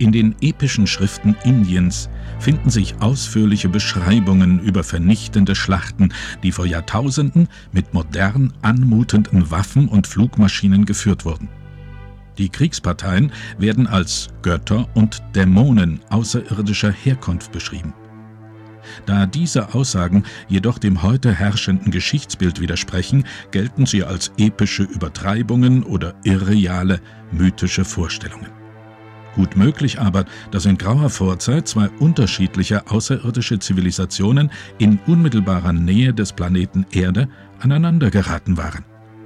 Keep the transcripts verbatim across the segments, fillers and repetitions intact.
In den epischen Schriften Indiens finden sich ausführliche Beschreibungen über vernichtende Schlachten, die vor Jahrtausenden mit modern anmutenden Waffen und Flugmaschinen geführt wurden. Die Kriegsparteien werden als Götter und Dämonen außerirdischer Herkunft beschrieben. Da diese Aussagen jedoch dem heute herrschenden Geschichtsbild widersprechen, gelten sie als epische Übertreibungen oder irreale, mythische Vorstellungen. Gut möglich aber, dass in grauer Vorzeit zwei unterschiedliche außerirdische Zivilisationen in unmittelbarer Nähe des Planeten Erde aneinandergeraten waren.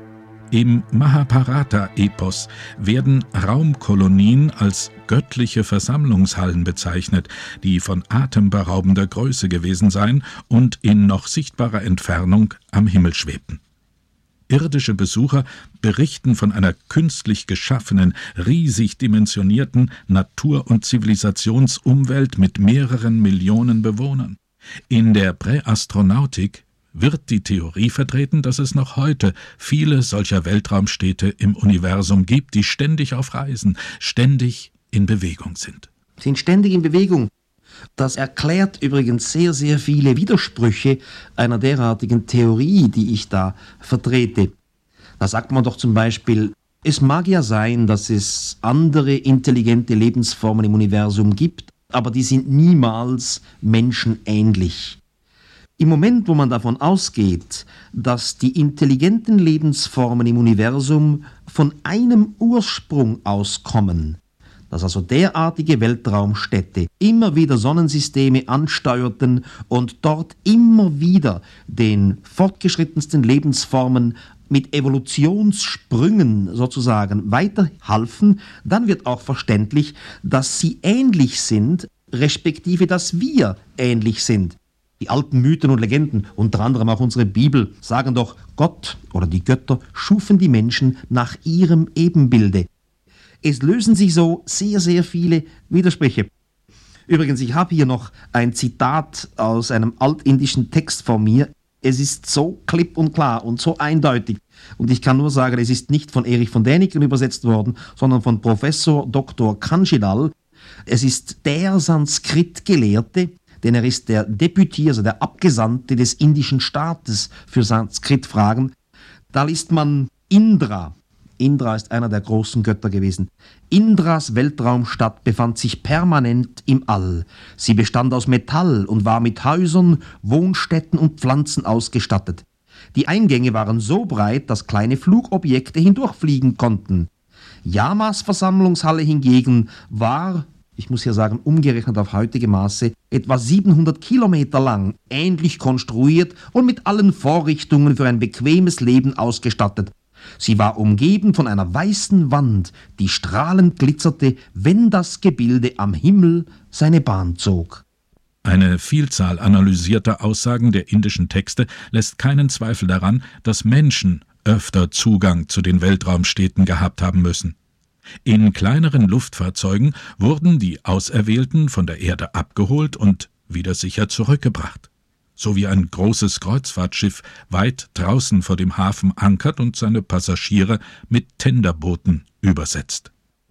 Im Mahabharata-Epos werden Raumkolonien als göttliche Versammlungshallen bezeichnet, die von atemberaubender Größe gewesen seien und in noch sichtbarer Entfernung am Himmel schwebten. Irdische Besucher berichten von einer künstlich geschaffenen, riesig dimensionierten Natur- und Zivilisationsumwelt mit mehreren Millionen Bewohnern. In der Präastronautik wird die Theorie vertreten, dass es noch heute viele solcher Weltraumstädte im Universum gibt, die ständig auf Reisen, ständig in Bewegung sind. Sind ständig in Bewegung. Das erklärt übrigens sehr, sehr viele Widersprüche einer derartigen Theorie, die ich da vertrete. Da sagt man doch zum Beispiel, es mag ja sein, dass es andere intelligente Lebensformen im Universum gibt, aber die sind niemals menschenähnlich. Im Moment, wo man davon ausgeht, dass die intelligenten Lebensformen im Universum von einem Ursprung auskommen, dass also derartige Weltraumstädte immer wieder Sonnensysteme ansteuerten und dort immer wieder den fortgeschrittensten Lebensformen mit Evolutionssprüngen sozusagen weiterhalfen, dann wird auch verständlich, dass sie ähnlich sind, respektive dass wir ähnlich sind. Die alten Mythen und Legenden, unter anderem auch unsere Bibel, sagen doch, Gott oder die Götter schufen die Menschen nach ihrem Ebenbilde. Es lösen sich so sehr, sehr viele Widersprüche. Übrigens, ich habe hier noch ein Zitat aus einem altindischen Text von mir. Es ist so klipp und klar und so eindeutig. Und ich kann nur sagen, es ist nicht von Erich von Däniken übersetzt worden, sondern von Professor Doktor Kanchidal. Es ist der Sanskrit-Gelehrte, denn er ist der Deputier, also der Abgesandte des indischen Staates für Sanskrit-Fragen. Da liest man Indra. Indra ist einer der großen Götter gewesen. Indras Weltraumstadt befand sich permanent im All. Sie bestand aus Metall und war mit Häusern, Wohnstätten und Pflanzen ausgestattet. Die Eingänge waren so breit, dass kleine Flugobjekte hindurchfliegen konnten. Yamas Versammlungshalle hingegen war, ich muss hier sagen, umgerechnet auf heutige Maße, etwa siebenhundert Kilometer lang, ähnlich konstruiert und mit allen Vorrichtungen für ein bequemes Leben ausgestattet. Sie war umgeben von einer weißen Wand, die strahlend glitzerte, wenn das Gebilde am Himmel seine Bahn zog. Eine Vielzahl analysierter Aussagen der indischen Texte lässt keinen Zweifel daran, dass Menschen öfter Zugang zu den Weltraumstädten gehabt haben müssen. In kleineren Luftfahrzeugen wurden die Auserwählten von der Erde abgeholt und wieder sicher zurückgebracht, so wie ein großes Kreuzfahrtschiff weit draußen vor dem Hafen ankert und seine Passagiere mit Tenderbooten übersetzt.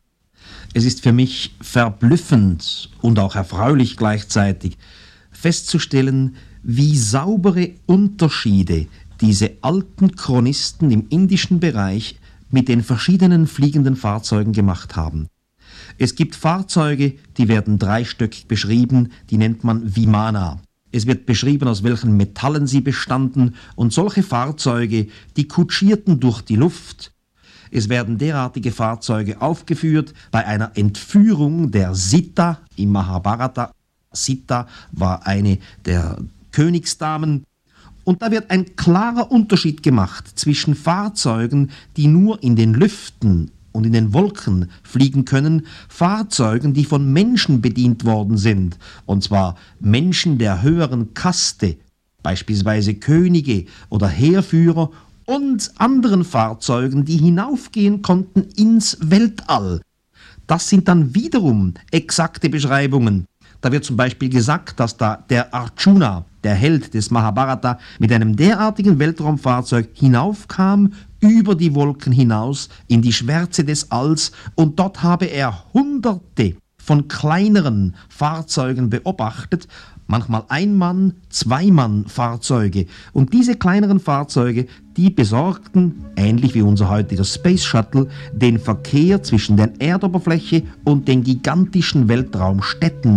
Es ist für mich verblüffend und auch erfreulich gleichzeitig festzustellen, wie saubere Unterschiede diese alten Chronisten im indischen Bereich mit den verschiedenen fliegenden Fahrzeugen gemacht haben. Es gibt Fahrzeuge, die werden dreistöckig beschrieben, die nennt man Vimana. Es wird beschrieben, aus welchen Metallen sie bestanden, und solche Fahrzeuge, die kutschierten durch die Luft. Es werden derartige Fahrzeuge aufgeführt bei einer Entführung der Sita im Mahabharata. Sita war eine der Königsdamen. Und da wird ein klarer Unterschied gemacht zwischen Fahrzeugen, die nur in den Lüften und in den Wolken fliegen können, Fahrzeugen, die von Menschen bedient worden sind, und zwar Menschen der höheren Kaste, beispielsweise Könige oder Heerführer, und anderen Fahrzeugen, die hinaufgehen konnten ins Weltall. Das sind dann wiederum exakte Beschreibungen. Da wird zum Beispiel gesagt, dass da der Arjuna, der Held des Mahabharata, mit einem derartigen Weltraumfahrzeug hinaufkam, über die Wolken hinaus, in die Schwärze des Alls, und dort habe er hunderte von kleineren Fahrzeugen beobachtet, manchmal Ein-Mann-, Zwei-Mann-Fahrzeuge. Und diese kleineren Fahrzeuge, die besorgten, ähnlich wie unser heutiger Space Shuttle, den Verkehr zwischen der Erdoberfläche und den gigantischen Weltraumstädten.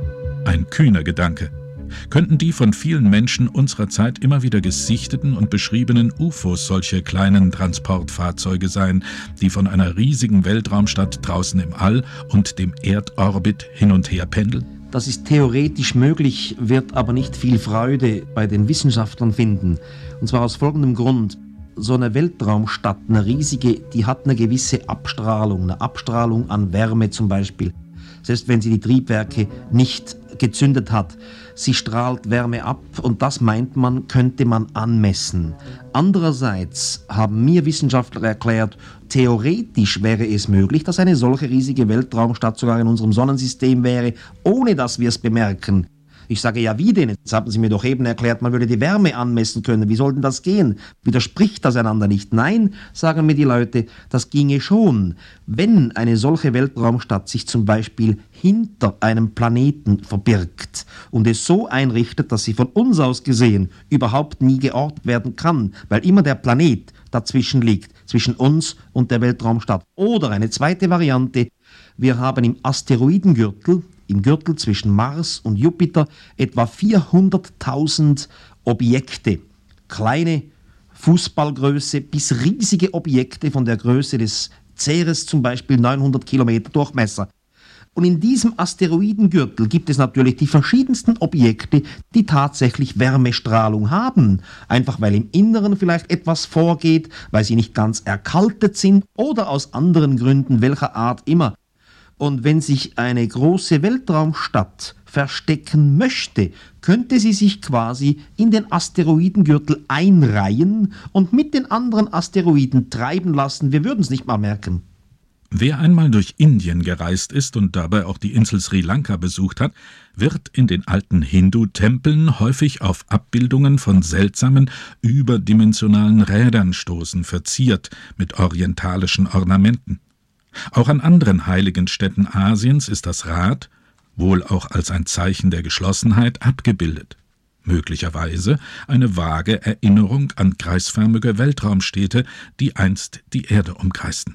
Ein kühner Gedanke. Könnten die von vielen Menschen unserer Zeit immer wieder gesichteten und beschriebenen U F Os solche kleinen Transportfahrzeuge sein, die von einer riesigen Weltraumstadt draußen im All und dem Erdorbit hin und her pendeln? Das ist theoretisch möglich, wird aber nicht viel Freude bei den Wissenschaftlern finden. Und zwar aus folgendem Grund. So eine Weltraumstadt, eine riesige, die hat eine gewisse Abstrahlung, eine Abstrahlung an Wärme zum Beispiel. Selbst wenn sie die Triebwerke nicht gezündet hat, sie strahlt Wärme ab und das meint man, könnte man anmessen. Andererseits haben mir Wissenschaftler erklärt, theoretisch wäre es möglich, dass eine solche riesige Weltraumstadt sogar in unserem Sonnensystem wäre, ohne dass wir es bemerken. Ich sage, ja, wie denn? Jetzt haben Sie mir doch eben erklärt, man würde die Wärme anmessen können. Wie soll denn das gehen? Widerspricht das einander nicht? Nein, sagen mir die Leute, das ginge schon. Wenn eine solche Weltraumstadt sich zum Beispiel hinter einem Planeten verbirgt und es so einrichtet, dass sie von uns aus gesehen überhaupt nie geortet werden kann, weil immer der Planet dazwischen liegt, zwischen uns und der Weltraumstadt. Oder eine zweite Variante, wir haben im Asteroidengürtel, im Gürtel zwischen Mars und Jupiter, etwa vierhunderttausend Objekte, kleine Fußballgröße bis riesige Objekte von der Größe des Ceres, zum Beispiel neunhundert Kilometer Durchmesser. Und in diesem Asteroidengürtel gibt es natürlich die verschiedensten Objekte, die tatsächlich Wärmestrahlung haben. Einfach weil im Inneren vielleicht etwas vorgeht, weil sie nicht ganz erkaltet sind oder aus anderen Gründen, welcher Art immer. Und wenn sich eine große Weltraumstadt verstecken möchte, könnte sie sich quasi in den Asteroidengürtel einreihen und mit den anderen Asteroiden treiben lassen. Wir würden es nicht mal merken. Wer einmal durch Indien gereist ist und dabei auch die Insel Sri Lanka besucht hat, wird in den alten Hindu-Tempeln häufig auf Abbildungen von seltsamen, überdimensionalen Rädern stoßen, verziert mit orientalischen Ornamenten. Auch an anderen heiligen Städten Asiens ist das Rad, wohl auch als ein Zeichen der Geschlossenheit, abgebildet. Möglicherweise eine vage Erinnerung an kreisförmige Weltraumstädte, die einst die Erde umkreisten.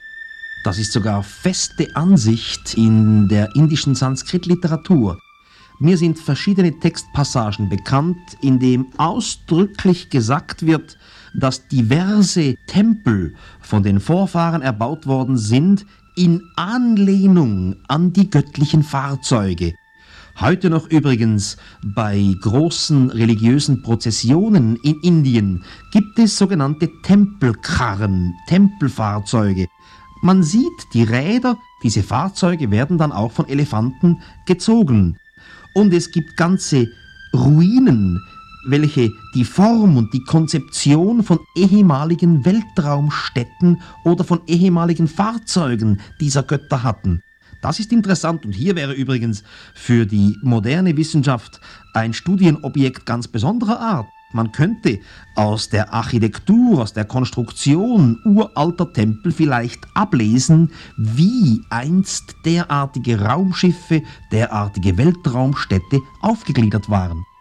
Das ist sogar feste Ansicht in der indischen Sanskrit-Literatur. Mir sind verschiedene Textpassagen bekannt, in dem ausdrücklich gesagt wird, dass diverse Tempel von den Vorfahren erbaut worden sind in Anlehnung an die göttlichen Fahrzeuge. Heute noch übrigens bei großen religiösen Prozessionen in Indien gibt es sogenannte Tempelkarren, Tempelfahrzeuge. Man sieht die Räder, diese Fahrzeuge werden dann auch von Elefanten gezogen. Und es gibt ganze Ruinen, welche die Form und die Konzeption von ehemaligen Weltraumstädten oder von ehemaligen Fahrzeugen dieser Götter hatten. Das ist interessant und hier wäre übrigens für die moderne Wissenschaft ein Studienobjekt ganz besonderer Art. Man könnte aus der Architektur, aus der Konstruktion uralter Tempel vielleicht ablesen, wie einst derartige Raumschiffe, derartige Weltraumstädte aufgegliedert waren.